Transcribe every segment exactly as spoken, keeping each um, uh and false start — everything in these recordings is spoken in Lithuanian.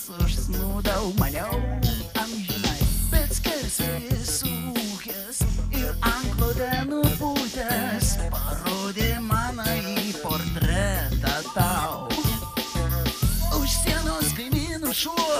užsnūdau, maniau amžinai, bet skersai sūkęs ir antklodė nupūtęs parodė manąjį portretą tau. Už sienos kaimynų šuo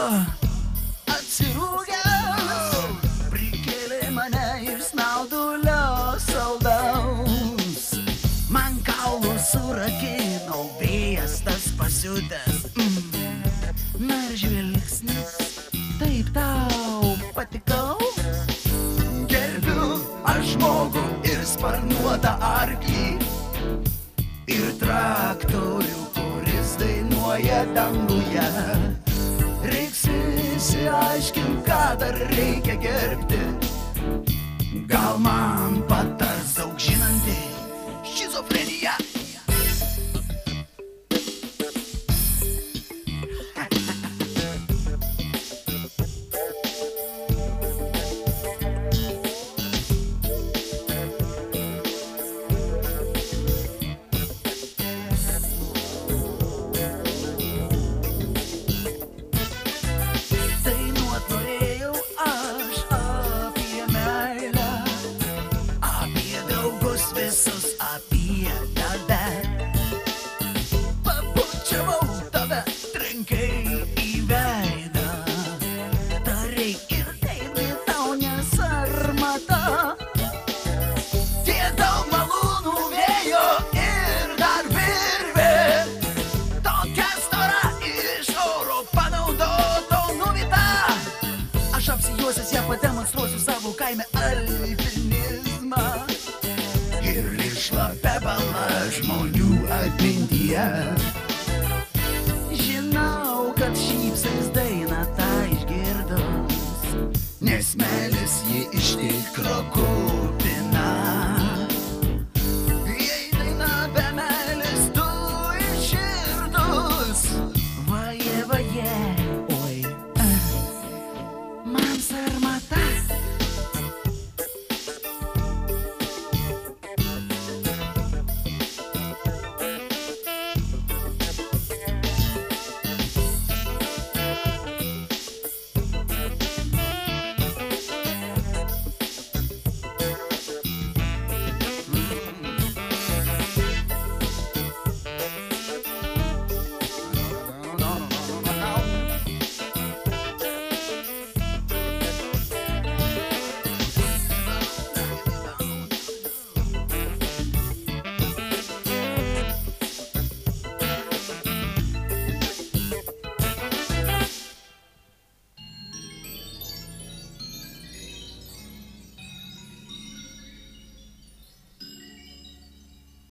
atsirūgęs prikėlė mane iš snaudulio saldaus. Man kaulus surakino vėjas tas pasiutęs. Mm. Na ir žvilgsnis, taip tau patikau. Gerbiu aš žmogų ir sparnuotą arklį ir traktorių, kuris dainuoja danguje. Reiks išsiaiškint, ką dar reikia gerbti. Gal man patars daug žinanti šizofrenija. Visus apie tave pabučiavau tave, trenkai į veidą. Tarai ir taip tau nesarmata. Tiek daug malūnų vėjo ir dar virvė, tokia stora iš oro panaudoto nuvita. Aš apsijuosęs ją pademonstruosiu savo kaime alpinizmą ir šlapia bala žmonių atmintyje. Žinau, kad šypsais dainą tą išgirdus, nes meilės ji iš tikro